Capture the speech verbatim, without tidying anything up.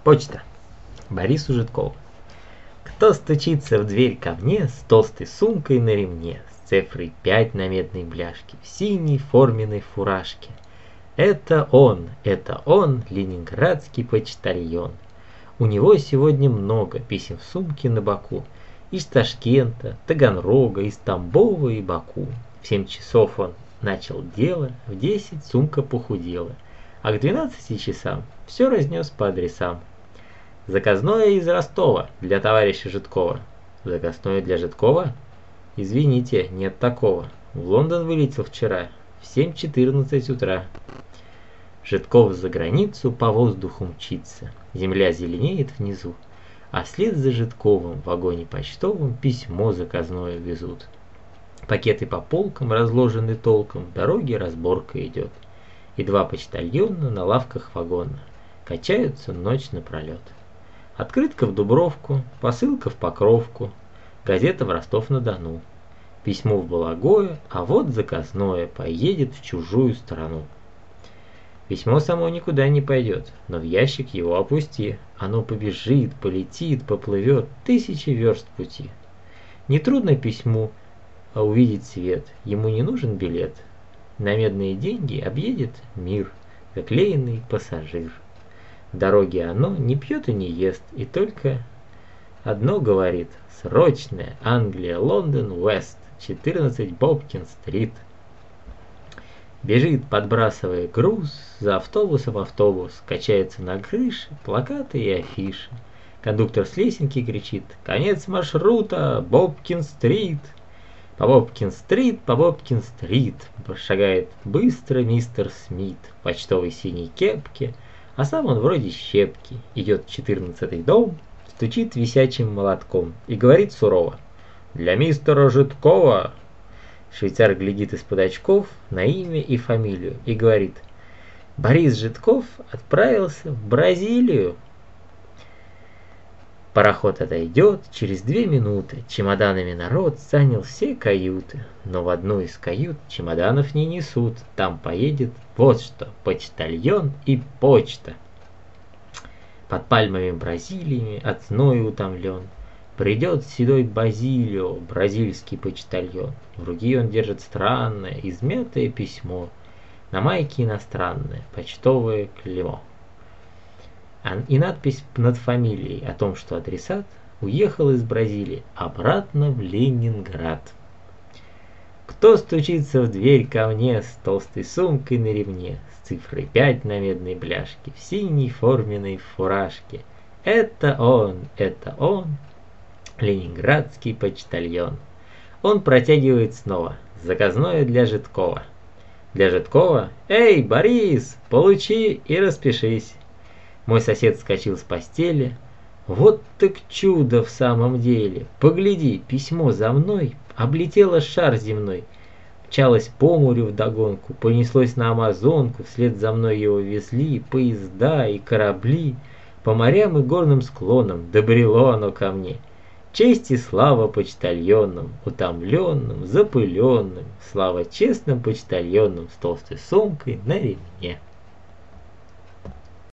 Почта. Борису Жидкову. Кто стучится в дверь ко мне с толстой сумкой на ремне, с цифрой пять на медной бляшке, в синей форменной фуражке? Это он, это он, ленинградский почтальон. У него сегодня много писем в сумке на боку. Из Ташкента, Таганрога, из Тамбова и Баку. В семь часов он начал дело, в десять сумка похудела, а к двенадцати часам все разнес по адресам. Заказное из Ростова для товарища Жидкова. Заказное для Жидкова? Извините, нет такого. В Лондон вылетел вчера в семь четырнадцать утра. Жидков за границу по воздуху мчится. Земля зеленеет внизу, а вслед за Жидковым в вагоне почтовом письмо заказное везут. Пакеты по полкам разложены толком, в дороге разборка идет. И два почтальона на лавках вагона качаются ночь напролет. Открытка в Дубровку, посылка в Покровку, газета в Ростов-на-Дону. Письмо в Балагое, а вот заказное поедет в чужую страну. Письмо само никуда не пойдет, но в ящик его опусти. Оно побежит, полетит, поплывет тысячи верст пути. Нетрудно письму а увидеть свет, ему не нужен билет. На медные деньги объедет мир, как лейный пассажир. В дороге оно не пьет и не ест, и только одно говорит: срочное, Англия, Лондон, Уэст, четырнадцать Бобкин-стрит. Бежит, подбрасывая груз, за автобусом автобус, качается на крыше, плакаты и афиши. Кондуктор с лесенки кричит: конец маршрута, Бобкин-стрит. По Бобкин-стрит, по Бобкин-стрит шагает быстро мистер Смит в почтовой синей кепке, а сам он вроде щепки. Идет в четырнадцатый дом, стучит висячим молотком и говорит сурово: для мистера Жидкова. Швейцар глядит из-под очков на имя и фамилию и говорит: Борис Жидков отправился в Бразилию. Пароход отойдет, через две минуты чемоданами народ занял все каюты, но в одну из кают чемоданов не несут, там поедет вот что: почтальон и почта. Под пальмами Бразилиями от зноя утомлен, придет седой Базилио, бразильский почтальон. В руке он держит странное, измятое письмо, на майке иностранное, почтовое клеймо. И надпись над фамилией о том, что адресат уехал из Бразилии обратно в Ленинград. Кто стучится в дверь ко мне с толстой сумкой на ремне, с цифрой пять на медной бляшке, в синей форменной фуражке? Это он, это он, ленинградский почтальон. Он протягивает снова заказное для Жидкова. Для Жидкова: эй, Борис, получи и распишись. Мой сосед вскочил с постели. Вот так чудо в самом деле. Погляди, письмо за мной облетело шар земной. Мчалось по морю вдогонку, понеслось на Амазонку, вслед за мной его везли поезда и корабли. По морям и горным склонам добрело оно ко мне. Честь и слава почтальонам, утомленным, запыленным, слава честным почтальонам с толстой сумкой на ремне.